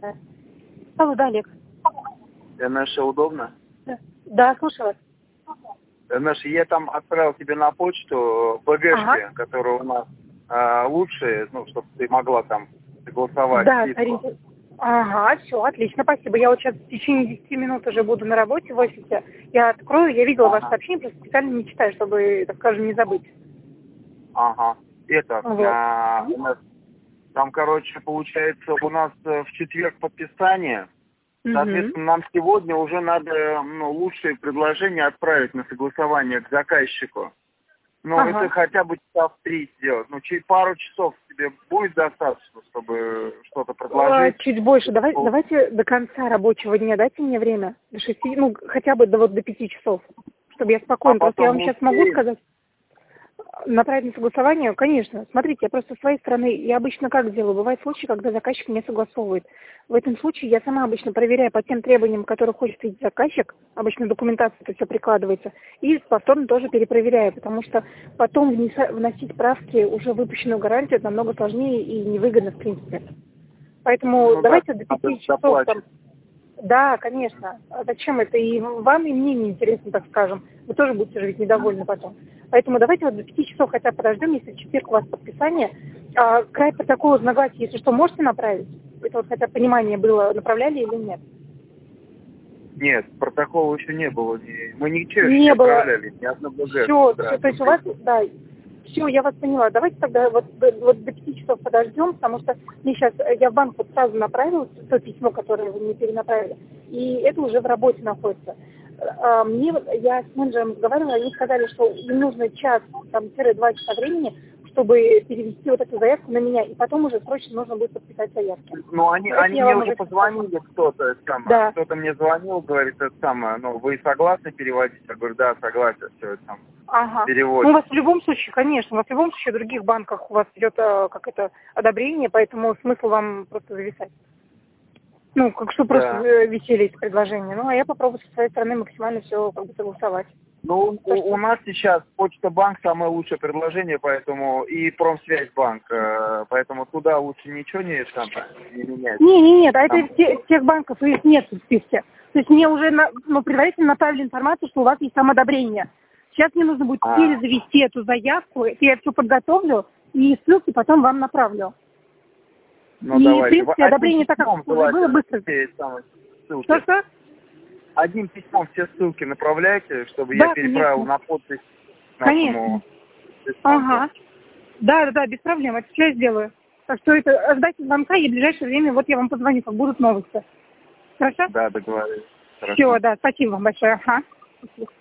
Алло, да, Олег. Наша удобно? Да, слушаю вас. Наша, я там отправил тебе на почту БГшки, которые у нас лучшие, ну, чтобы ты могла там согласовать. Да, смотрите. Ага, все, отлично, спасибо. Я вот сейчас в течение 10 минут уже буду на работе в офисе. Я открою, я видела ваше сообщение, просто специально не читаю, чтобы, так скажем, не забыть. Ага. Это, Вот. у нас, там, короче, получается, у нас в четверг подписание. Соответственно, нам сегодня уже надо лучшие предложения отправить на согласование к заказчику. Ну, это хотя бы часа в 3 сделать. Ну, через пару часов тебе будет достаточно, чтобы что-то предложить? Чуть больше. Давайте до конца рабочего дня дайте мне время. До 6, ну, хотя бы до 5 часов. Чтобы я спокойно. Просто я вам сейчас могу сказать. Направить на согласование? Конечно. Смотрите, я просто с своей стороны, я обычно как делаю? Бывают случаи, когда заказчик не согласовывает. В этом случае я сама обычно проверяю по тем требованиям, которые хочет видеть заказчик, обычно документация это все прикладывается, и повторно тоже перепроверяю, потому что потом вносить правки уже выпущенную гарантию это намного сложнее и невыгодно в принципе. Поэтому давайте до 5 часов там. Да, конечно. А зачем это? И вам, и мне неинтересно, так скажем. Вы тоже будете жить недовольны потом. Поэтому давайте вот до 5 часов хотя бы подождем, если в четверг у вас подписание. Край протокола разногласий, если что, можете направить? Это вот хотя бы понимание было, направляли или нет? Нет, протокола еще не было. Мы ничего не не было. отправляли, ни одно БГ. Все, то есть у вас, да, все, я вас поняла. Давайте тогда вот до 5 часов подождем, потому что мне сейчас, я в банк вот сразу направила то письмо, которое вы мне перенаправили, и это уже в работе находится. Я с менеджером разговаривала, они сказали, что им нужно час-2 часа времени, чтобы перевести вот эту заявку на меня, и потом уже срочно нужно будет подписать заявку. Ну, они мне уже позвонили, кто-то мне звонил, говорит, вы согласны переводить? Я говорю, да, согласен, все это переводит. Ну, у вас в любом случае, конечно, у вас в любом случае в других банках у вас идет одобрение, поэтому смысл вам просто зависать. Ну, что просто висели эти предложения. Ну, а я попробую со своей стороны максимально все согласовать. Ну, у нас сейчас Почта Банк самое лучшее предложение, поэтому и Промсвязьбанк, поэтому туда лучше ничего не менять. Нет, а это тех банков, их нет в списке. То есть мне уже предварительно направили информацию, что у вас есть самоодобрение. Сейчас мне нужно будет перезавести эту заявку, я все подготовлю, и ссылки потом вам направлю. Ну, и, давайте. в принципе, одобрение так как уже было быстро. Что? Одним письмом все ссылки направляйте, чтобы я переправил на подпись нашему. Конечно. Да, без проблем, это все я сделаю. Так что это ждайте звонка, и в ближайшее время вот я вам позвоню, как будут новости. Хорошо? Да, договорились. Все, да, спасибо вам большое. Спасибо.